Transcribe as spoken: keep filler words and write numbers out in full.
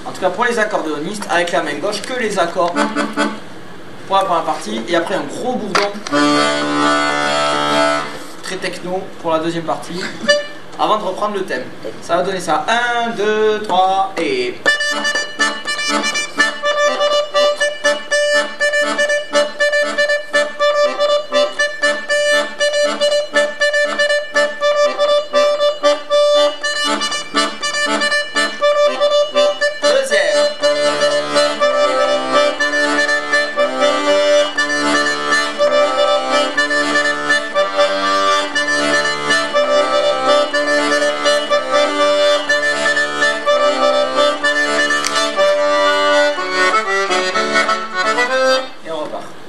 en tout cas pour les accordéonistes, avec la main gauche, que les accords pour la première partie, et après un gros bourdon très techno pour la deuxième partie, avant de reprendre le thème. Ça va donner ça. un, deux, trois et...